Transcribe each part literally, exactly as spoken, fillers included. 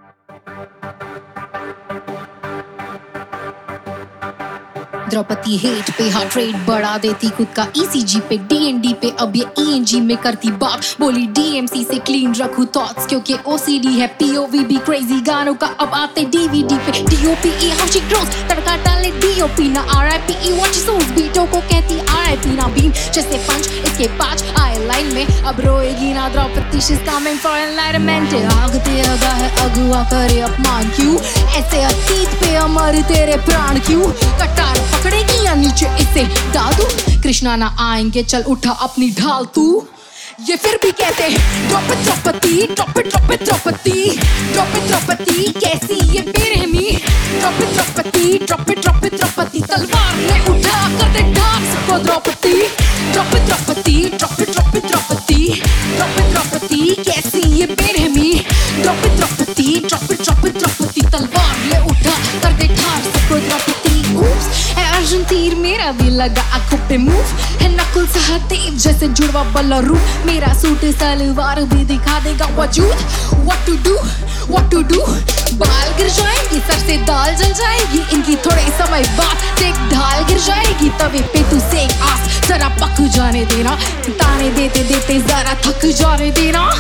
Draupadi hate पे heart rate बढ़ा देती खुद का ईसीजी पे, डीएनडी पे अब ये ईएनजी में करती बात। बोली डीएमसी से क्लीन रखूं थॉट्स क्योंकि ओसीडी है, पीओवी भी क्रेजी गानों का अब आते डीवीडी पे। डीओपीई हाउ शी ग्रोस, तड़का डाले डीओपी ना आरआईपी व्हाट शी सोस, बीटों को कहती आरआईपी ना बीम जैसे पंच इसके पांच आए लाइन में अब रोएगी ना Draupadi, she is coming for enlightenment. आगते आगा है अगुआ करे अपमान क्यों, ऐसे अतीत पे अमर तेरे प्राण क्यों, कटार पकड़ेगी या नीचे इसे डाल दूं, कृष्णा ना आएंगे चल उठा अपनी ढाल तू। ये फिर भी कहते हैं drop it Draupadi, drop it drop it Draupadi, drop it Draupadi कैसी ये बेरहमी, drop it Draupadi, drop it drop it Draupadi, तलवार ले उठा कर दे ढाक सबको Draupadi, drop it Draupadi, drop it drop it Draupadi, drop it Draupadi कैसी ये बेरहमी, drop it Draupadi, drop it drop it Draupadi, तलवार ले उठा कर दे ढाक सबको द्रौपदी। है अर्जुन तीर मेरा भी लगा आंखों पे मूव, है नकुल सहदेव जैसे जुड़वा बलरूप, मेरा सूट सलवार भी दिखा देगा वजूद। What to do, what to do, बाल गिर जाएंगी सर से दाल जल जाएगी इनकी थोड़े समय बाद, देख ढाल गिर जाएगी तवे पे तू सेक आस, जरा पक जाने देना, ताने देते देते जरा थक जाने देना,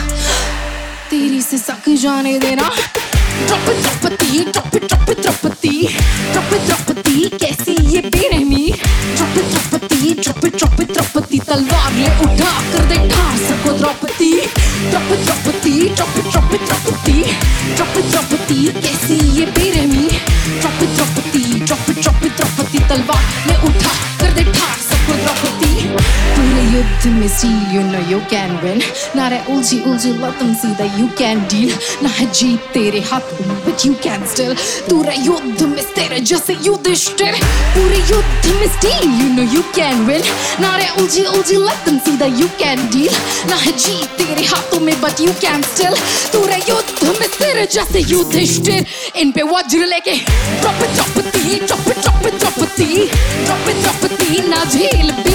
तेरी से सक जाने देना। Drop it Draupadi, drop it drop it Draupadi, drop it Draupadi कैसी ये बेरहमी, drop it Draupadi, drop it drop it Draupadi, तलवार ले उठा कर दे ठार सबको Draupadi, drop it Draupadi, drop it drop it Draupadi, drop it Draupadi कैसी ये बेरहमी, drop it Draupadi, drop it drop it Draupadi, तलवार ले उठा कर दे ठार सबको द्रौपदी। पूरे युद्ध में still you know you can win, ना रे उलझी उलझी let them see that you can deal, ना है जीत तेरे हाथों में but you can still, तू रे युद्ध में तेरे जैसे युधिष्ठिर, पूरे युद्ध में still you know you can win, ना रे उलझी उलझी let them see that you can deal, ना है जीत तेरे हाथों में but you can still, तू रे युद्ध में तेरे जैसे युधिष्ठिर, इन पे वज्र लेके drop it Draupadi, drop it drop it Draupadi, drop it Draupadi ना झेल